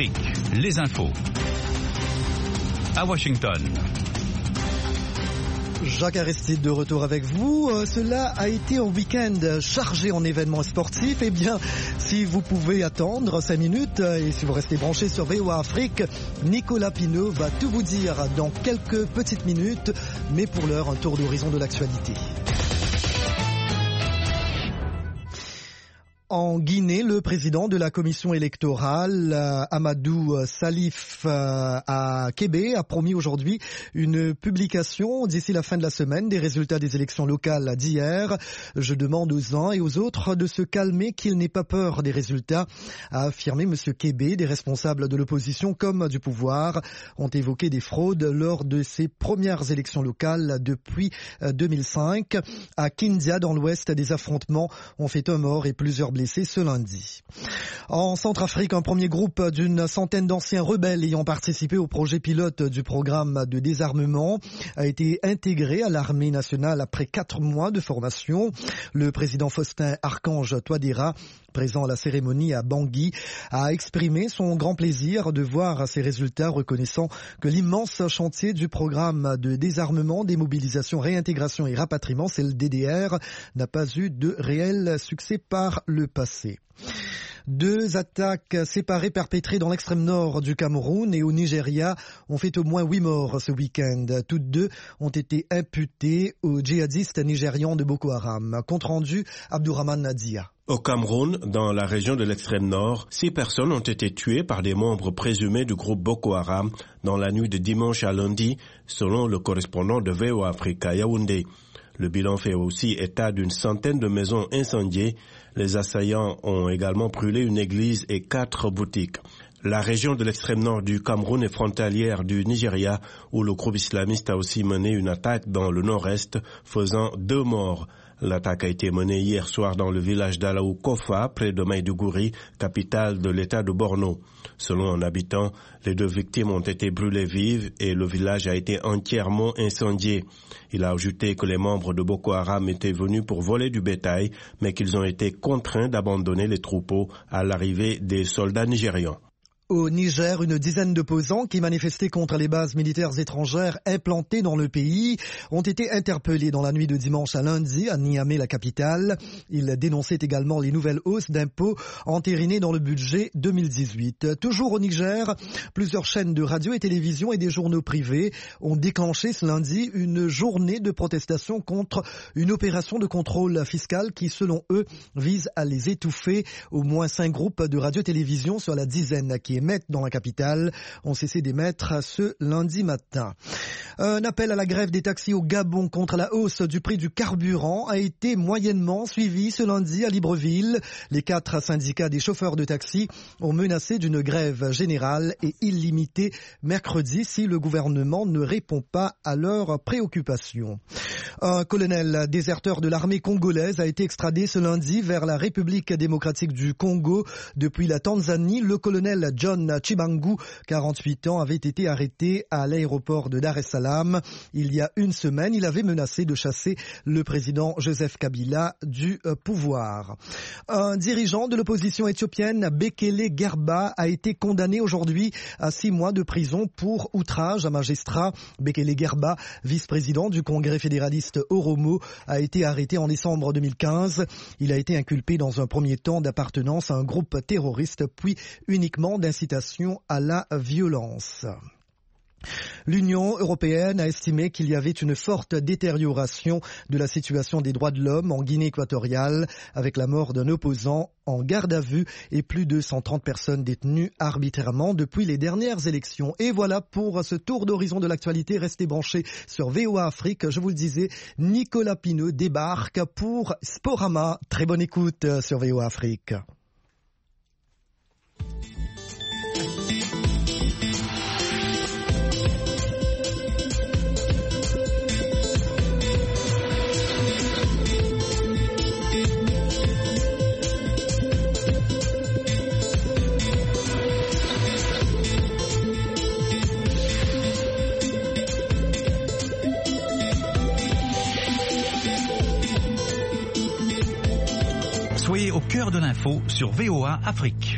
Afrique, les infos. À Washington. Jacques Aristide de retour avec vous. Cela a été un week-end chargé en événements sportifs. Eh bien, si vous pouvez attendre 5 minutes et si vous restez branchés sur VOA Afrique, Nicolas Pineau va tout vous dire dans quelques petites minutes. Mais pour l'heure, un tour d'horizon de l'actualité. En Guinée, le président de la commission électorale, Amadou Salif à Kébé, a promis aujourd'hui une publication d'ici la fin de la semaine des résultats des élections locales d'hier. Je demande aux uns et aux autres de se calmer, qu'ils n'aient pas peur des résultats, a affirmé M. Kébé. Des responsables de l'opposition comme du pouvoir ont évoqué des fraudes lors de ces premières élections locales depuis 2005. À Kindia, dans l'ouest, des affrontements ont fait un mort et plusieurs blessés ce lundi. En Centrafrique, un premier groupe d'une centaine d'anciens rebelles ayant participé au projet pilote du programme de désarmement a été intégré à l'armée nationale après 4 mois de formation. Le président Faustin Archange Touadéra, présent à la cérémonie à Bangui, a exprimé son grand plaisir de voir ces résultats, reconnaissant que l'immense chantier du programme de désarmement, démobilisation, réintégration et rapatriement, c'est le DDR, n'a pas eu de réel succès par le passé. 2 attaques séparées perpétrées dans l'extrême nord du Cameroun et au Nigeria ont fait au moins 8 morts ce week-end. Toutes 2 ont été imputées aux djihadistes nigérians de Boko Haram. Compte rendu, Abdourahmane Nadia. Au Cameroun, dans la région de l'extrême nord, 6 personnes ont été tuées par des membres présumés du groupe Boko Haram dans la nuit de dimanche à lundi, selon le correspondant de VOA Afrique à Yaoundé. Le bilan fait aussi état d'une centaine de maisons incendiées. Les assaillants ont également brûlé une église et 4 boutiques. La région de l'extrême nord du Cameroun est frontalière du Nigeria, où le groupe islamiste a aussi mené une attaque dans le nord-est, faisant 2 morts. L'attaque a été menée hier soir dans le village d'Alaou Kofa, près de Maïdougouri, capitale de l'état de Borno. Selon un habitant, les 2 victimes ont été brûlées vives et le village a été entièrement incendié. Il a ajouté que les membres de Boko Haram étaient venus pour voler du bétail, mais qu'ils ont été contraints d'abandonner les troupeaux à l'arrivée des soldats nigérians. Au Niger, une dizaine d'opposants qui manifestaient contre les bases militaires étrangères implantées dans le pays ont été interpellés dans la nuit de dimanche à lundi à Niamey, la capitale. Ils dénonçaient également les nouvelles hausses d'impôts entérinées dans le budget 2018. Toujours au Niger, plusieurs chaînes de radio et télévision et des journaux privés ont déclenché ce lundi une journée de protestation contre une opération de contrôle fiscal qui, selon eux, vise à les étouffer. Au moins 5 groupes de radio-télévision sur la dizaine qui émettent dans la capitale ont cessé d'émettre ce lundi matin. Un appel à la grève des taxis au Gabon contre la hausse du prix du carburant a été moyennement suivi ce lundi à Libreville. Les 4 syndicats des chauffeurs de taxi ont menacé d'une grève générale et illimitée mercredi si le gouvernement ne répond pas à leurs préoccupations. Un colonel déserteur de l'armée congolaise a été extradé ce lundi vers la République démocratique du Congo. Depuis la Tanzanie, le colonel John Chibangu, 48 ans, avait été arrêté à l'aéroport de Dar es Salaam. Il y a une semaine, il avait menacé de chasser le président Joseph Kabila du pouvoir. Un dirigeant de l'opposition éthiopienne, Bekele Gerba, a été condamné aujourd'hui à 6 mois de prison pour outrage à magistrat. Bekele Gerba, vice-président du Congrès fédéraliste Oromo, a été arrêté en décembre 2015. Il a été inculpé dans un premier temps d'appartenance à un groupe terroriste, puis uniquement d'incitation à la violence. L'Union européenne a estimé qu'il y avait une forte détérioration de la situation des droits de l'homme en Guinée équatoriale, avec la mort d'un opposant en garde à vue et plus de 130 personnes détenues arbitrairement depuis les dernières élections. Et voilà pour ce tour d'horizon de l'actualité. Restez branchés sur VOA Afrique. Je vous le disais, Nicolas Pineau débarque pour Sporama. Très bonne écoute sur VOA Afrique. Soyez au cœur de l'info sur VOA Afrique.